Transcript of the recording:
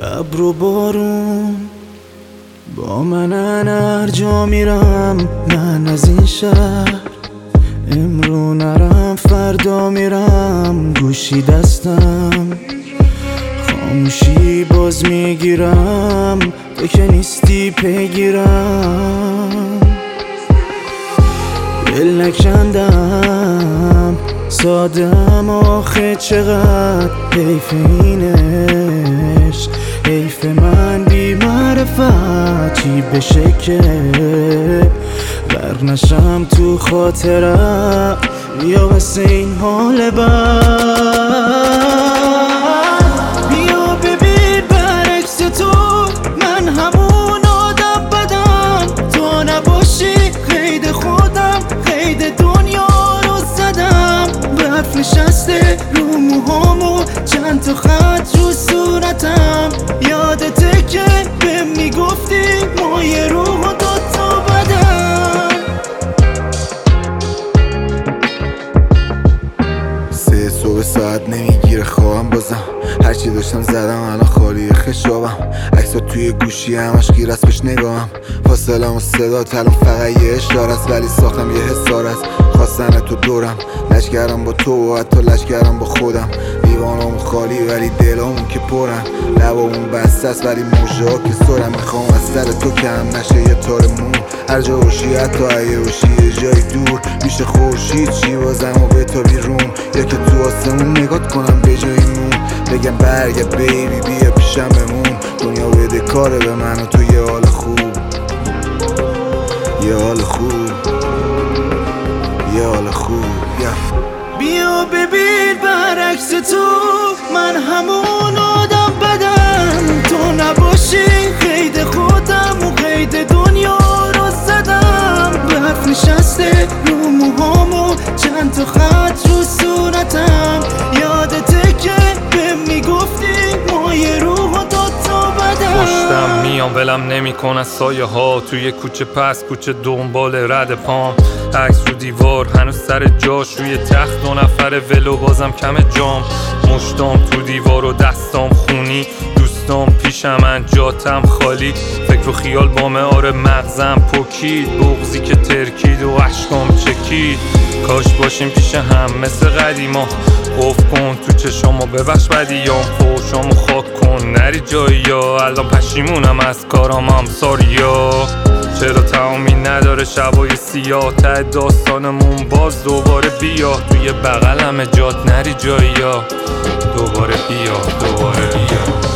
ابر و بارون با من هر جا میرم، من از این شهر امرو نرم فردا میرم. گوشی دستم خاموشی باز میگیرم، تو که نیستی پیگیرم. دل نکندم سادم آخه چقدر حیف اینش، حیف من بی معرفت چی بشه که غرق نشم تو خاطرم. بیا واسه این حال بد، بیا ببین برعکس تو من همون آدم بدم. تو نباشی قید خودم، قید دنیا رو زدم. برف نشسته رو موهامو، چند تا خط رو صورتم. یادته که بهم میگفتی ما یه روح و دوتا بدن. 3 صبح ساعت نمیگیره خوابم، بازم هرچی داشتم زدم الان خالی خشابم. عکس‌ها توی گوشی همش گیر است بهش نگاهم. فاصلم و صدا الان فقط یه اشاره است، ولی ساختم یه حسار است. خواستن تو دورم، لشکرم با تو و حتی لشکرم با خودم. لیوانم خالی ولی دلامون که پرن، لبامون بسته است ولی موشه ها که سرم. میخوام از سر تو کم نشه یه تار مون، هر جا باشی حتی اگه باشی یه جای دور. میشه خورشید چی بازم و به تا بیرون، یا که تو آسمون نگات کنم به جای مون. بگم برگرد بیبی بیا پیشم بمون، دنیا بده کاره به من و تو یه حال خوب، یه حال خوب، یه حال خوب. بیا ببین برعکس تو من همون آدم بدم. تو نباشی قید خودم و قید دنیا رو زدم. برف نشسته رو موهامو، چند تا خط رو صورتم. یادته که بهم میگفتی ما یه روح و دوتا بدن. پشتم میام ولم نمی‌کنه از سایه ها، توی کوچه پس کوچه دنبال رد پام. عکس رو دیوار هنوز سر جاش، روی تخت 2 نفره ولو بازم کم جام. مشتام تو دیوار و دستام خونی، دوستام پیشم جاتم خالی. فکر و خیال بامه آره مغزم پکید، بغضی که ترکید و عشقام چکید. کاش باشیم پیش هم مثل قدیما، قفل کن تو چشامو ببخش بدیام. فوشامو خاک کن نری جایی یا الان پشیمونم از کارام ساریا. چرا تمامی نداره شبای سیاه، ته داستانمون باز دوباره بیا. توی بغلم جات نری جایی یا دوباره بیا، دوباره بیا.